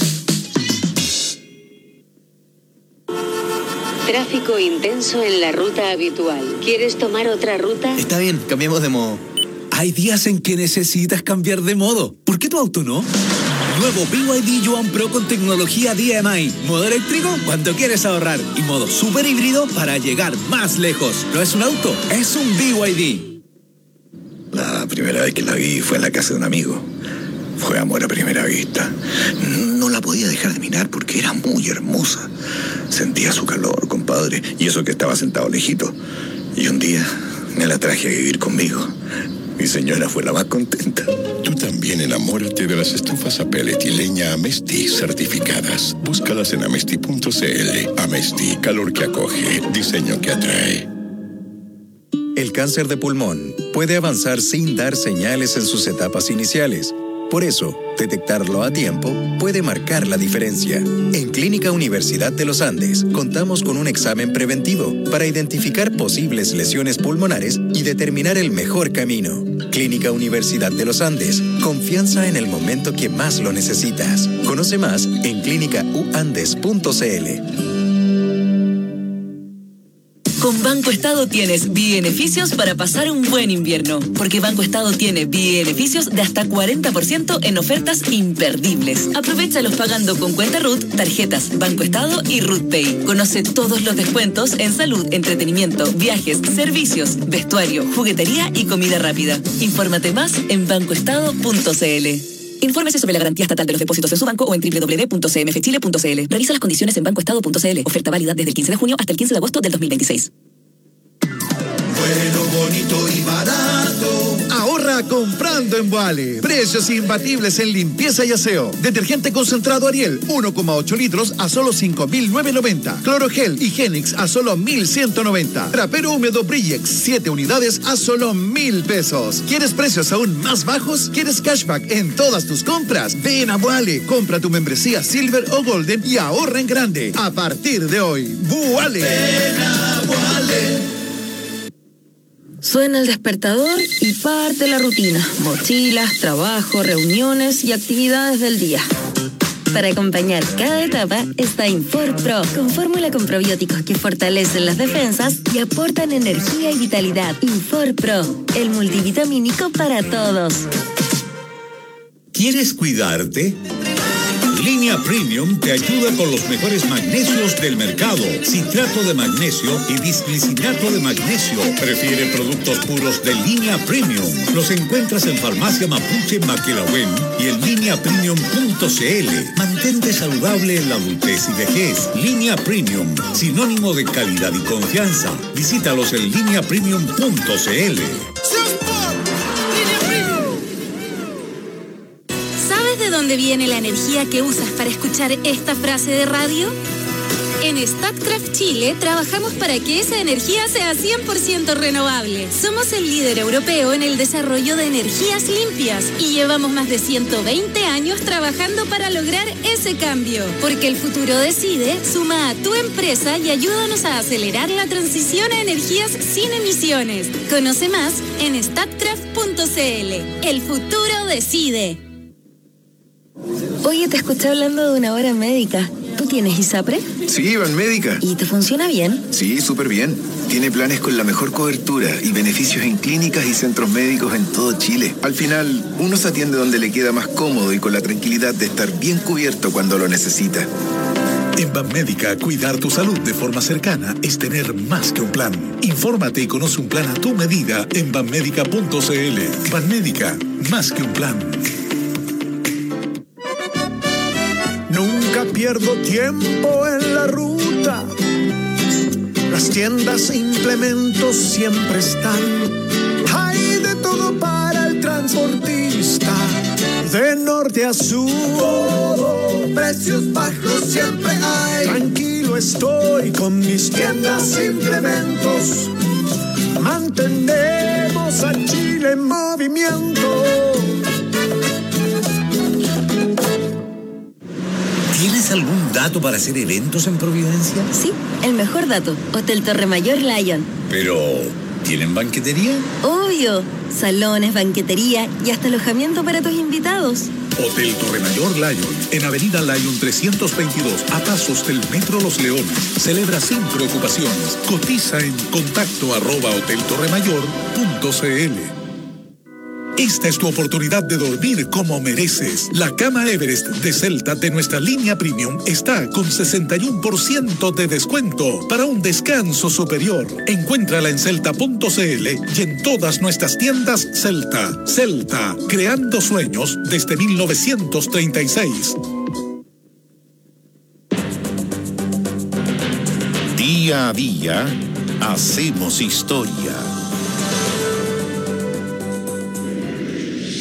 Tráfico intenso en la ruta habitual. ¿Quieres tomar otra ruta? Está bien, cambiemos de modo. Hay días en que necesitas cambiar de modo. ¿Por qué tu auto no? Nuevo B Y D Yuan Pro con tecnología D M I. Modo eléctrico cuando quieres ahorrar. Y modo super híbrido para llegar más lejos. No es un auto, es un B Y D. La primera vez que la vi fue en la casa de un amigo. Fue amor a primera vista. No la podía dejar de mirar porque era muy hermosa. Sentía su calor, compadre, y eso que estaba sentado lejito. Y un día me la traje a vivir conmigo. Mi señora fue la más contenta. Tú también enamórate de las estufas a pellet y leña Amesti certificadas. Búscalas en amesti punto cl. Amesti, calor que acoge, diseño que atrae. El cáncer de pulmón puede avanzar sin dar señales en sus etapas iniciales. Por eso, detectarlo a tiempo puede marcar la diferencia. En Clínica Universidad de los Andes, contamos con un examen preventivo para identificar posibles lesiones pulmonares y determinar el mejor camino. Clínica Universidad de los Andes, confianza en el momento que más lo necesitas. Conoce más en clínica u andes punto cl. Con Banco Estado tienes beneficios para pasar un buen invierno, porque Banco Estado tiene beneficios de hasta cuarenta por ciento en ofertas imperdibles. Aprovéchalos pagando con cuenta R U T, tarjetas Banco Estado y R U T Pay. Conoce todos los descuentos en salud, entretenimiento, viajes, servicios, vestuario, juguetería y comida rápida. Infórmate más en banco estado punto cl. Infórmese sobre la garantía estatal de los depósitos en su banco o en doble u doble u doble u punto c m f chile punto c l. Revisa las condiciones en banco estado punto c l. Oferta válida desde el quince de junio hasta el quince de agosto del dos mil veintiséis. Bueno, bonito y barato. Ahorra comprando en Vuale. Precios imbatibles en limpieza y aseo. Detergente concentrado Ariel, uno coma ocho litros a solo cinco mil novecientos noventa. Clorogel Higienix a solo mil ciento noventa. Trapero húmedo Brillex, siete unidades a solo mil pesos. ¿Quieres precios aún más bajos? ¿Quieres cashback en todas tus compras? Ven a Vuale, compra tu membresía Silver o Golden y ahorra en grande. A partir de hoy, Vuale. Ven a Vuale. Suena el despertador y parte la rutina. Mochilas, trabajo, reuniones y actividades del día. Para acompañar cada etapa está Infor Pro, con fórmula con probióticos que fortalecen las defensas y aportan energía y vitalidad. Infor Pro, el multivitamínico para todos. ¿Quieres cuidarte? Línea Premium te ayuda con los mejores magnesios del mercado. Citrato de magnesio y disglicinato de magnesio. Prefiere productos puros de Línea Premium. Los encuentras en Farmacia Mapuche Maquelahuen y en línea premium punto cl. Mantente saludable en la adultez y vejez. Línea Premium, sinónimo de calidad y confianza. Visítalos en línea premium punto cl. ¿De dónde viene la energía que usas para escuchar esta frase de radio? En Statkraft Chile trabajamos para que esa energía sea cien por ciento renovable. Somos el líder europeo en el desarrollo de energías limpias y llevamos más de ciento veinte años trabajando para lograr ese cambio. Porque el futuro decide, suma a tu empresa y ayúdanos a acelerar la transición a energías sin emisiones. Conoce más en statkraft punto cl. El futuro decide. Oye, te escuché hablando de una hora médica. ¿Tú tienes ISAPRE? Sí, Banmédica. ¿Y te funciona bien? Sí, súper bien. Tiene planes con la mejor cobertura y beneficios en clínicas y centros médicos en todo Chile. Al final, uno se atiende donde le queda más cómodo y con la tranquilidad de estar bien cubierto cuando lo necesita. En Banmédica, cuidar tu salud de forma cercana es tener más que un plan. Infórmate y conoce un plan a tu medida en banmédica punto cl. Banmédica, más que un plan. Nunca pierdo tiempo en la ruta. Las tiendas e implementos siempre están. Hay de todo para el transportista. De norte a sur, todo, precios bajos siempre hay. Tranquilo estoy con mis tiendas e implementos. Mantenemos a Chile en movimiento. ¿Tienes algún dato para hacer eventos en Providencia? Sí, el mejor dato. Hotel Torre Mayor Lion. Pero, ¿tienen banquetería? Obvio. Salones, banquetería y hasta alojamiento para tus invitados. Hotel Torre Mayor Lion, en Avenida Lion trescientos veintidós, a pasos del Metro Los Leones. Celebra sin preocupaciones. Cotiza en contacto arroba hotel torre mayor punto cl. Esta es tu oportunidad de dormir como mereces. La cama Everest de Celta de nuestra línea Premium está con sesenta y uno por ciento de descuento para un descanso superior. Encuéntrala en celta punto cl y en todas nuestras tiendas Celta. Celta, creando sueños desde mil novecientos treinta y seis. Día a día, hacemos historia.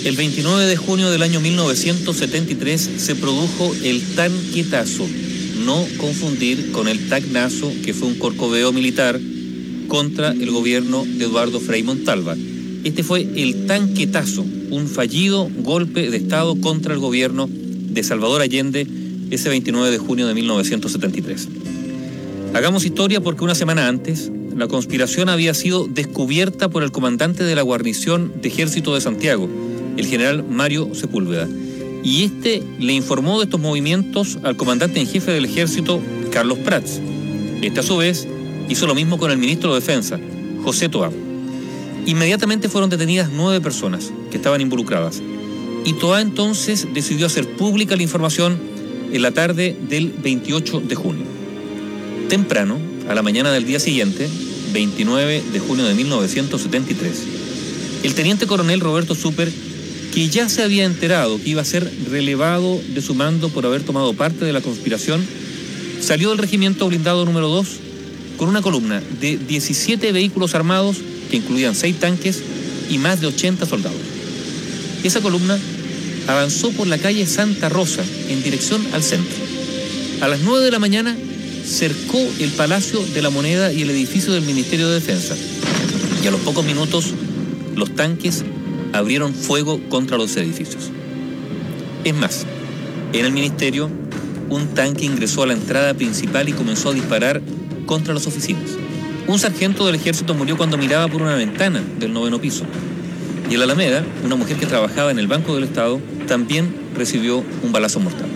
El veintinueve de junio del año mil novecientos setenta y tres se produjo el tanquetazo, no confundir con el tacnazo, que fue un corcoveo militar contra el gobierno de Eduardo Frei Montalva. Este fue el tanquetazo, un fallido golpe de Estado contra el gobierno de Salvador Allende ese veintinueve de junio de mil novecientos setenta y tres. Hagamos historia porque una semana antes la conspiración había sido descubierta por el comandante de la guarnición de Ejército de Santiago, el general Mario Sepúlveda, y este le informó de estos movimientos al comandante en jefe del ejército, Carlos Prats. Este a su vez hizo lo mismo con el ministro de Defensa, José Toá. Inmediatamente fueron detenidas nueve personas que estaban involucradas, y Toá entonces decidió hacer pública la información en la tarde del veintiocho de junio. Temprano, a la mañana del día siguiente, veintinueve de junio de mil novecientos setenta y tres, el teniente coronel Roberto Super, que ya se había enterado que iba a ser relevado de su mando por haber tomado parte de la conspiración, salió del regimiento blindado número dos con una columna de diecisiete vehículos armados que incluían seis tanques y más de ochenta soldados. Esa columna avanzó por la calle Santa Rosa en dirección al centro. A las nueve de la mañana cercó el Palacio de la Moneda y el edificio del Ministerio de Defensa, y a los pocos minutos los tanques abrieron fuego contra los edificios. Es más, en el ministerio, un tanque ingresó a la entrada principal y comenzó a disparar contra las oficinas. Un sargento del ejército murió cuando miraba por una ventana del noveno piso. Y en la Alameda, una mujer que trabajaba en el Banco del Estado también recibió un balazo mortal.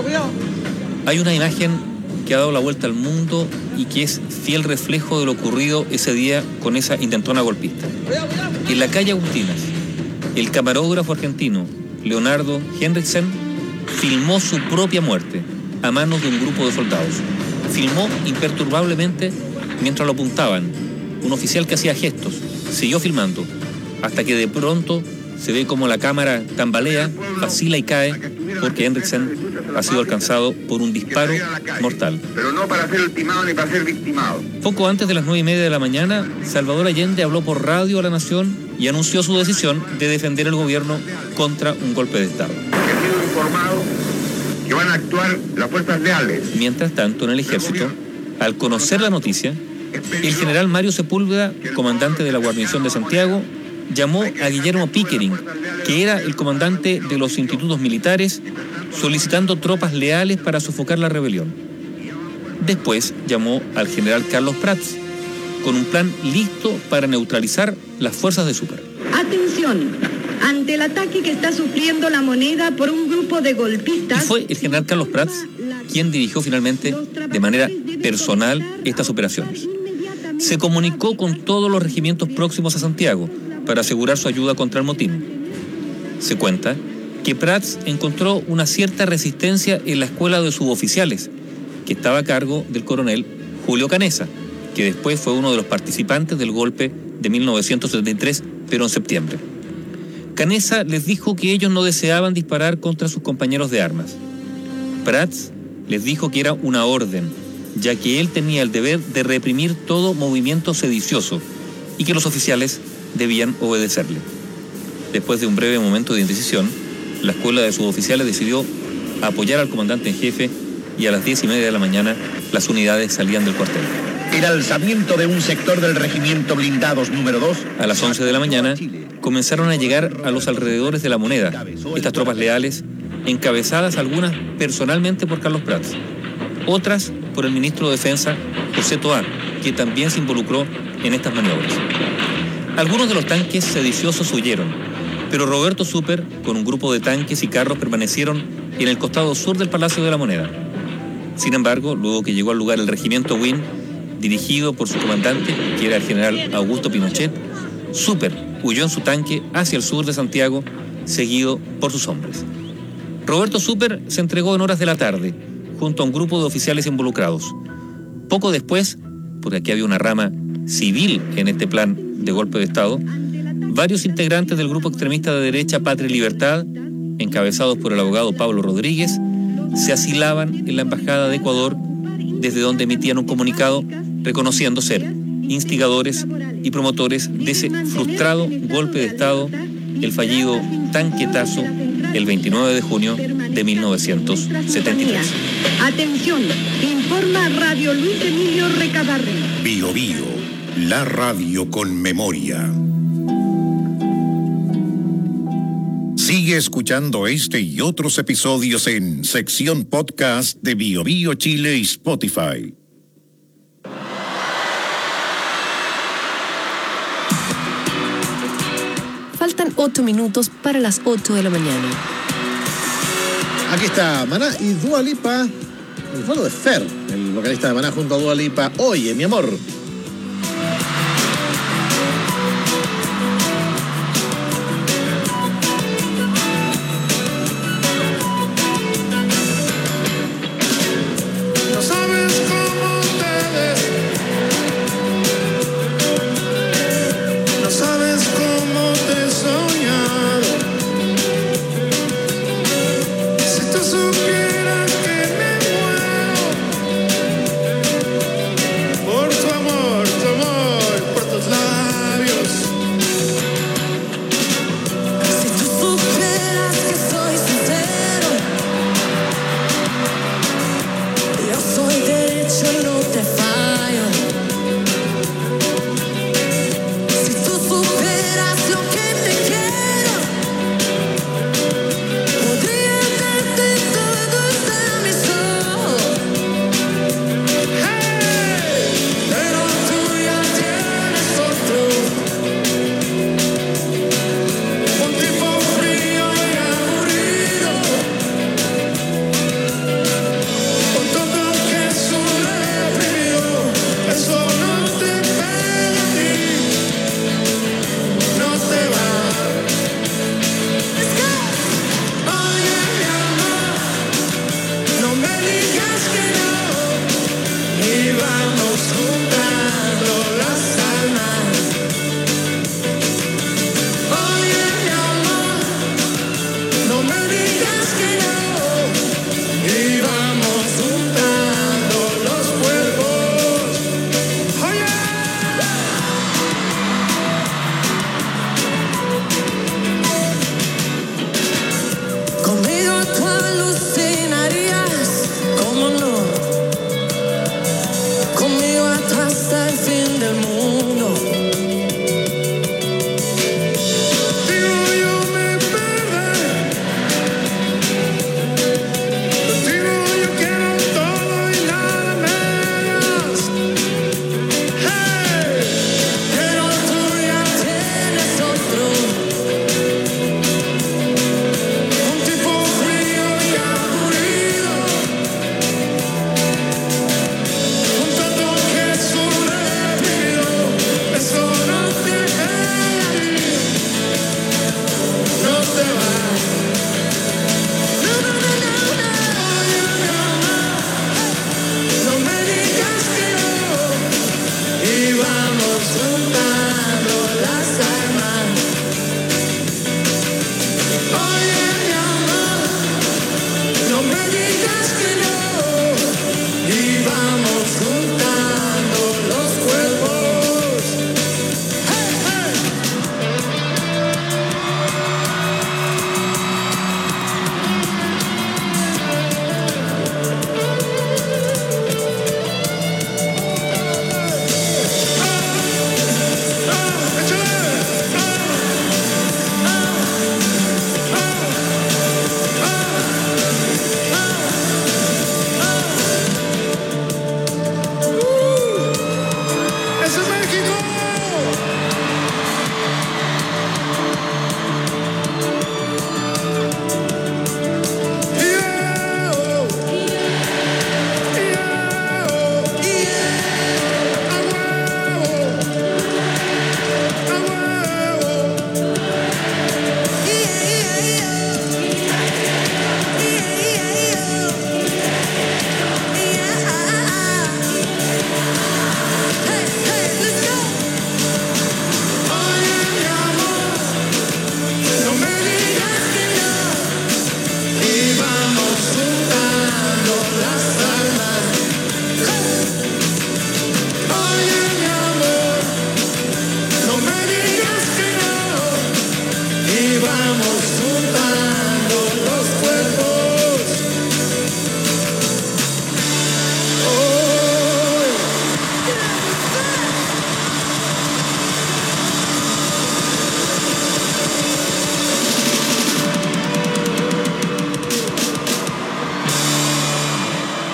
Hay una imagen que ha dado la vuelta al mundo y que es fiel reflejo de lo ocurrido ese día con esa intentona golpista. En la calle Agustinas, el camarógrafo argentino Leonardo Henriksen filmó su propia muerte a manos de un grupo de soldados. Filmó imperturbablemente mientras lo apuntaban. Un oficial que hacía gestos siguió filmando hasta que de pronto se ve como la cámara tambalea, vacila y cae porque Henriksen ha sido alcanzado por un disparo mortal. Pero no para ser ultimado ni para ser victimado. Poco antes de las nueve y media de la mañana, Salvador Allende habló por radio a la nación y anunció su decisión de defender el gobierno contra un golpe de Estado. He sido informado que van a actuar las fuerzas leales. Mientras tanto, en el ejército, al conocer la noticia, el general Mario Sepúlveda, comandante de la guarnición de Santiago, llamó a Guillermo Pickering, que era el comandante de los institutos militares, solicitando tropas leales para sofocar la rebelión. Después llamó al general Carlos Prats, con un plan listo para neutralizar las fuerzas de Super. Atención, ante el ataque que está sufriendo la Moneda por un grupo de golpistas... Y fue el general Carlos Prats quien dirigió finalmente de manera personal estas operaciones. Se comunicó con todos los regimientos próximos a Santiago para asegurar su ayuda contra el motín. Se cuenta que Prats encontró una cierta resistencia en la escuela de suboficiales, que estaba a cargo del coronel Julio Canessa, que después fue uno de los participantes del golpe de mil novecientos setenta y tres, pero en septiembre. Canessa les dijo que ellos no deseaban disparar contra sus compañeros de armas. Prats les dijo que era una orden, ya que él tenía el deber de reprimir todo movimiento sedicioso y que los oficiales debían obedecerle. Después de un breve momento de indecisión, la escuela de suboficiales decidió apoyar al comandante en jefe y a las diez y media de la mañana las unidades salían del cuartel. El alzamiento de un sector del regimiento blindados número dos. A las once de la mañana comenzaron a llegar a los alrededores de la Moneda estas tropas leales, encabezadas algunas personalmente por Carlos Prats, otras por el ministro de Defensa, José Toá, que también se involucró en estas maniobras. Algunos de los tanques sediciosos huyeron, pero Roberto Super, con un grupo de tanques y carros, permanecieron en el costado sur del Palacio de la Moneda. Sin embargo, luego que llegó al lugar el regimiento Win, dirigido por su comandante, que era el general Augusto Pinochet, Super huyó en su tanque hacia el sur de Santiago, seguido por sus hombres. Roberto Super se entregó en horas de la tarde, junto a un grupo de oficiales involucrados. Poco después, porque aquí había una rama civil en este plan de golpe de Estado, varios integrantes del grupo extremista de derecha Patria y Libertad, encabezados por el abogado Pablo Rodríguez, se asilaban en la Embajada de Ecuador, desde donde emitían un comunicado reconociendo ser instigadores y promotores de ese frustrado golpe de Estado, el fallido Tanquetazo el veintinueve de junio de mil novecientos setenta y tres. Atención, informa Radio Luis Emilio Recabarren. Bio Bio, la radio con memoria. Sigue escuchando este y otros episodios en sección podcast de Bio Bio Chile y Spotify. Faltan ocho minutos para las ocho de la mañana. Aquí está Maná y Dua Lipa. El fondo de Fer, el vocalista de Maná junto a Dua Lipa. Oye, mi amor. No sabes cómo te ves, no sabes cómo te he soñado. Si tú supieras que me muero por tu amor.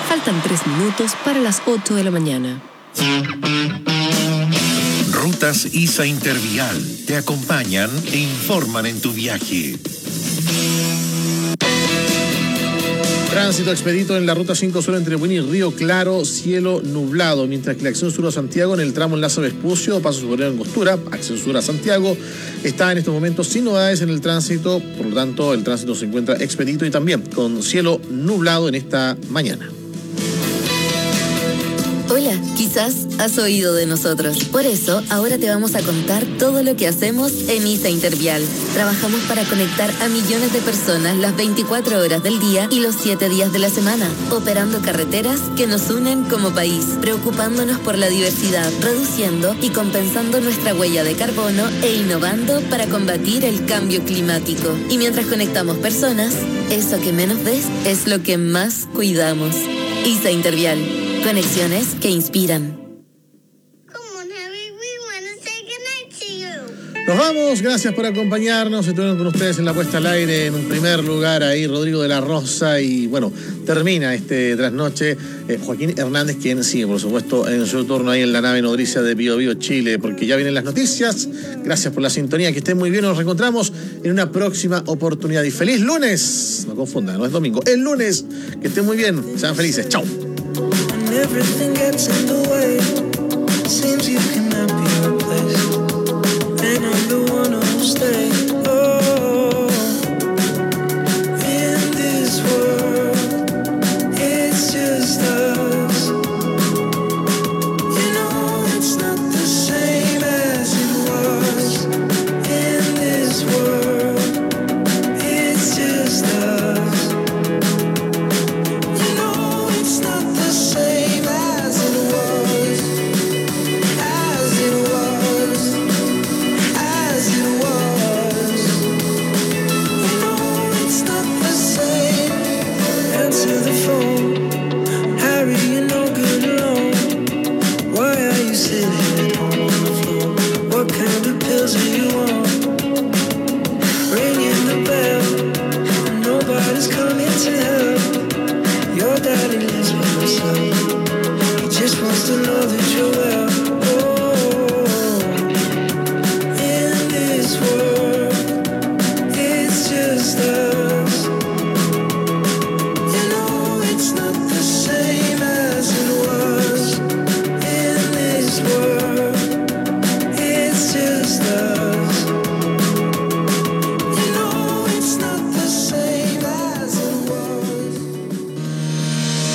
Faltan tres minutos para las ocho de la mañana. Rutas I S A Intervial te acompañan e informan en tu viaje. Tránsito expedito en la ruta cinco Sur entre Buin y Río Claro, cielo nublado, mientras que la acción sur a Santiago en el tramo Enlace Vespucio, paso sobre Angostura, acción sur a Santiago, está en estos momentos sin novedades en el tránsito, por lo tanto el tránsito se encuentra expedito y también con cielo nublado en esta mañana. Hola, quizás has oído de nosotros. Por eso, ahora te vamos a contar todo lo que hacemos en I S A Intervial. Trabajamos para conectar a millones de personas las veinticuatro horas del día y los siete días de la semana, operando carreteras que nos unen como país, preocupándonos por la diversidad, reduciendo y compensando nuestra huella de carbono e innovando para combatir el cambio climático. Y mientras conectamos personas, eso que menos ves es lo que más cuidamos. I S A Intervial. Conexiones que inspiran. Nos vamos, gracias por acompañarnos. Estuvieron con ustedes en la puesta al aire en un primer lugar ahí Rodrigo de la Rosa y bueno, termina este trasnoche eh, Joaquín Hernández, quien sigue por supuesto en su turno ahí en la nave nodriza de Bio Bio Chile, porque ya vienen las noticias. Gracias por la sintonía, que estén muy bien, nos reencontramos en una próxima oportunidad y feliz lunes. No confundan, no es domingo, el lunes. Que estén muy bien, sean felices, chao. Everything gets in the way. Seems you cannot be replaced, and I'm the one who'll stay. Oh, in this world, it's just us. You know it's not the same as it was. In this world, it's just us. You know it's not the same. Your daddy lives by himself. He just wants to know that you're